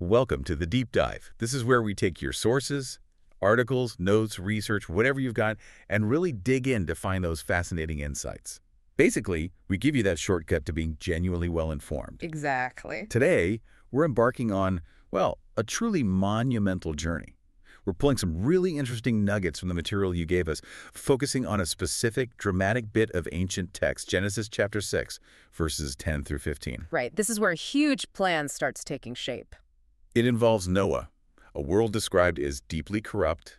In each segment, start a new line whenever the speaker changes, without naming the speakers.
Welcome to the Deep Dive. This is where we take your sources, articles, notes, research, whatever you've got, and really dig in to find those fascinating insights. Basically, we give you that shortcut to being genuinely well-informed.
Exactly.
Today, we're embarking on, well, a truly monumental journey. We're pulling some really interesting nuggets from the material you gave us, focusing on a specific, dramatic bit of ancient text, Genesis chapter 6, verses 10 through 15.
Right. This is where a huge plan starts taking shape.
It involves Noah, a world described as deeply corrupt,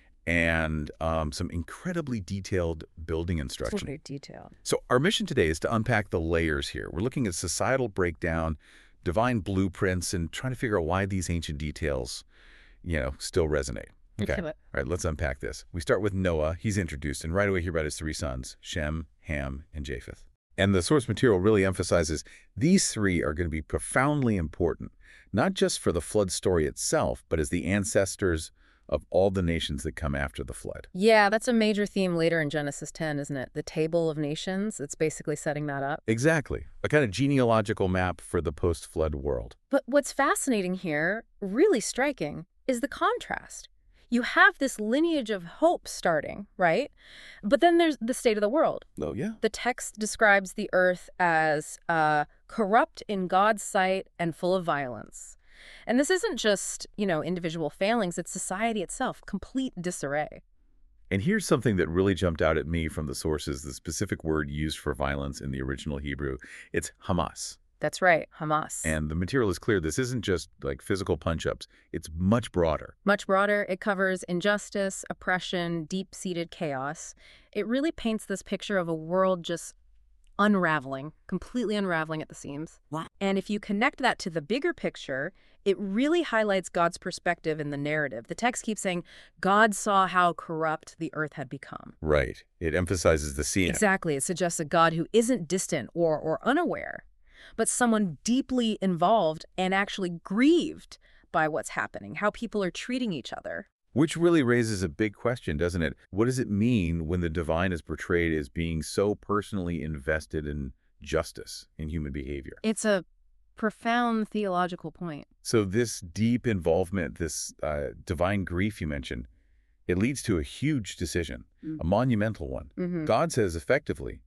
and some incredibly detailed building instruction.
Very detailed.
So our mission today is to unpack the layers here. We're looking at societal breakdown, divine blueprints, and trying to figure out why these ancient details, still resonate. Okay. All right, let's unpack this. We start with Noah. He's introduced, and right away hear about his three sons, Shem, Ham, and Japheth. And the source material really emphasizes these three are going to be profoundly important, not just for the flood story itself, but as the ancestors of all the nations that come after the flood.
Yeah, that's a major theme later in Genesis 10, isn't it? The table of nations, it's basically setting that up.
Exactly. A kind of genealogical map for the post-flood world.
But what's fascinating here, really striking, is the contrast. You have this lineage of hope starting, right? But then there's the state of the world.
Oh, yeah.
The text describes the earth as corrupt in God's sight and full of violence. And this isn't just, individual failings, it's society itself, complete disarray.
And here's something that really jumped out at me from the sources, the specific word used for violence in the original Hebrew. It's Hamas.
That's right, Hamas.
And the material is clear. This isn't just like physical punch-ups. It's much broader.
Much broader. It covers injustice, oppression, deep-seated chaos. It really paints this picture of a world just unraveling, completely unraveling at the seams.
What?
And if you connect that to the bigger picture, it really highlights God's perspective in the narrative. The text keeps saying, God saw how corrupt the earth had become.
Right. It emphasizes the seeing.
Exactly. It suggests a God who isn't distant or unaware, but someone deeply involved and actually grieved by what's happening, how people are treating each other.
Which really raises a big question, doesn't it? What does it mean when the divine is portrayed as being so personally invested in justice in human behavior?
It's a profound theological point.
So this deep involvement, this divine grief you mentioned, it leads to a huge decision, a monumental one. God says effectively,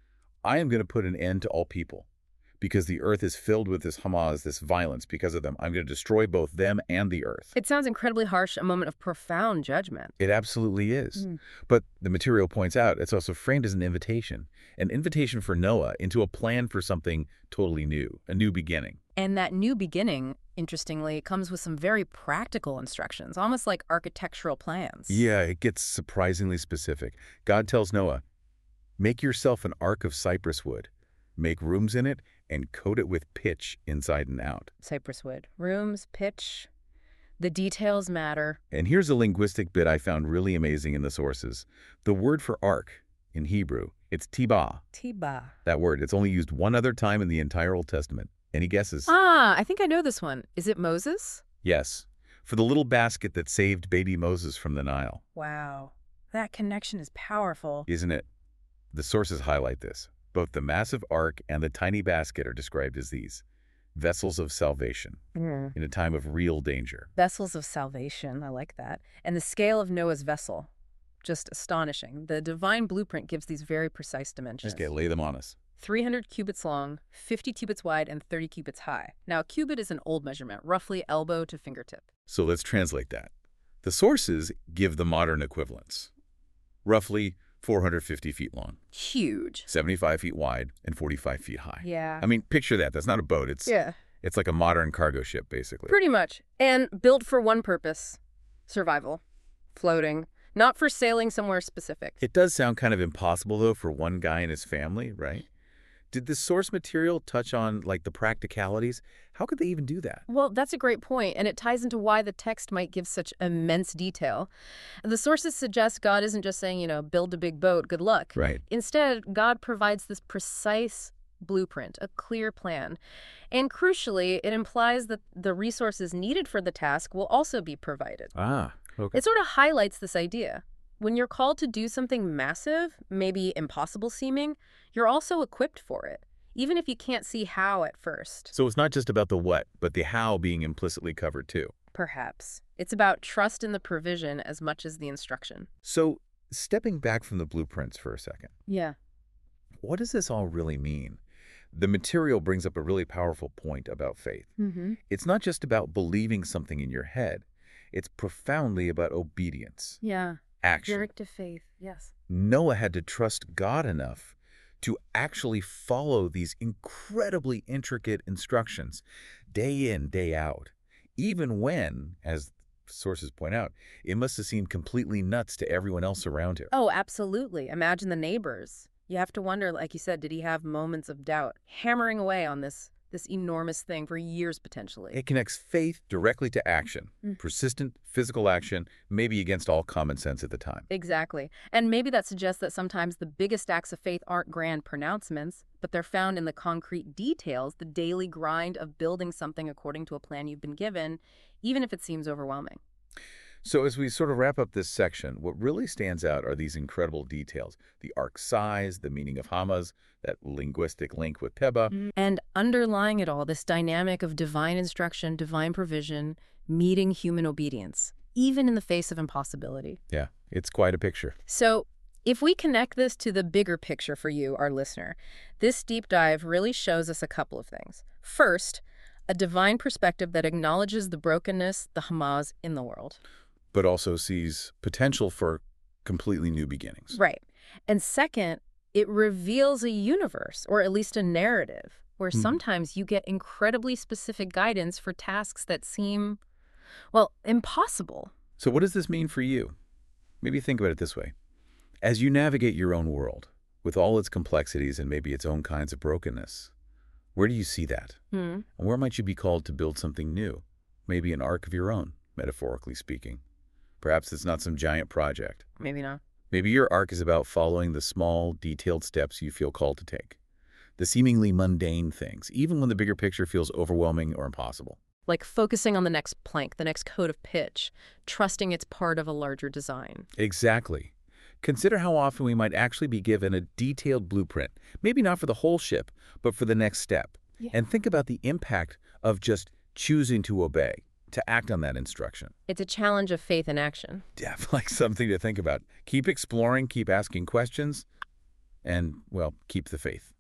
I am going to put an end to all people because the earth is filled with this Hamas, this violence because of them. I'm going to destroy both them and the earth.
It sounds incredibly harsh, a moment of profound judgment.
It absolutely is. But the material points out it's also framed as an invitation for Noah into a plan for something totally new, a new beginning.
And that new beginning, interestingly, comes with some very practical instructions, almost like architectural plans.
Yeah, it gets surprisingly specific. God tells Noah, make yourself an ark of cypress wood, make rooms in it, and coat it with pitch inside and out.
Cypress wood. Rooms, pitch. The details matter.
And here's a linguistic bit I found really amazing in the sources. The word for ark in Hebrew, it's tibah.
Tibah.
That word, it's only used one other time in the entire Old Testament. Any guesses?
I think I know this one. Is it Moses?
Yes, for the little basket that saved baby Moses from the Nile.
Wow. That connection is powerful.
Isn't it? The sources highlight this. Both the massive ark and the tiny basket are described as these vessels of salvation in a time of real danger.
Vessels of salvation. I like that. And the scale of Noah's vessel. Just astonishing. The divine blueprint gives these very precise dimensions.
Okay, lay them on us.
300 cubits long, 50 cubits wide, and 30 cubits high. Now, a cubit is an old measurement, roughly elbow to fingertip.
So let's translate that. The sources give the modern equivalents. Roughly 450 feet long.
Huge.
75 feet wide and 45 feet high.
Yeah.
I mean, picture that. That's not a boat. It's like a modern cargo ship, basically.
Pretty much. And built for one purpose. Survival. Floating. Not for sailing somewhere specific.
It does sound kind of impossible, though, for one guy and his family, right? Did the source material touch on, the practicalities? How could they even do that?
Well, that's a great point, and it ties into why the text might give such immense detail. The sources suggest God isn't just saying, build a big boat, good luck.
Right.
Instead, God provides this precise blueprint, a clear plan. And crucially, it implies that the resources needed for the task will also be provided.
Ah, okay.
It sort of highlights this idea. When you're called to do something massive, maybe impossible seeming, you're also equipped for it. even if you can't see how at first.
So it's not just about the what, but the how being implicitly covered too.
Perhaps. It's about trust in the provision as much as the instruction.
So stepping back from the blueprints for a second.
Yeah.
What does this all really mean? The material brings up a really powerful point about faith. It's not just about believing something in your head. It's profoundly about obedience.
Yeah.
Action.
Directive faith, yes.
Noah had to trust God enough to actually follow these incredibly intricate instructions day in, day out, even when, as sources point out, it must have seemed completely nuts to everyone else around him.
Oh, absolutely. Imagine the neighbors. You have to wonder, like you said, did he have moments of doubt, hammering away on this enormous thing for years potentially?
It connects faith directly to action, persistent physical action, maybe against all common sense at the time.
Exactly. And maybe that suggests that sometimes the biggest acts of faith aren't grand pronouncements, but they're found in the concrete details, the daily grind of building something according to a plan you've been given, even if it seems overwhelming.
So as we sort of wrap up this section, what really stands out are these incredible details. The ark's size, the meaning of Hamas, that linguistic link with Peba.
And underlying it all, this dynamic of divine instruction, divine provision, meeting human obedience, even in the face of impossibility.
Yeah, it's quite a picture.
So if we connect this to the bigger picture for you, our listener, this deep dive really shows us a couple of things. First, a divine perspective that acknowledges the brokenness, the Hamas in the world,
but also sees potential for completely new beginnings.
Right. And second, it reveals a universe, or at least a narrative, where sometimes you get incredibly specific guidance for tasks that seem, well, impossible.
So what does this mean for you? Maybe think about it this way. As you navigate your own world, with all its complexities and maybe its own kinds of brokenness, where do you see that? And where might you be called to build something new? Maybe an ark of your own, metaphorically speaking. Perhaps it's not some giant project.
Maybe not.
Maybe your arc is about following the small, detailed steps you feel called to take. The seemingly mundane things, even when the bigger picture feels overwhelming or impossible.
Like focusing on the next plank, the next coat of pitch, trusting it's part of a larger design.
Exactly. Consider how often we might actually be given a detailed blueprint, maybe not for the whole ship, but for the next step.
Yeah.
And think about the impact of just choosing to obey, to act on that instruction.
It's a challenge of faith in action.
Definitely something to think about. Keep exploring, keep asking questions, and, well, keep the faith.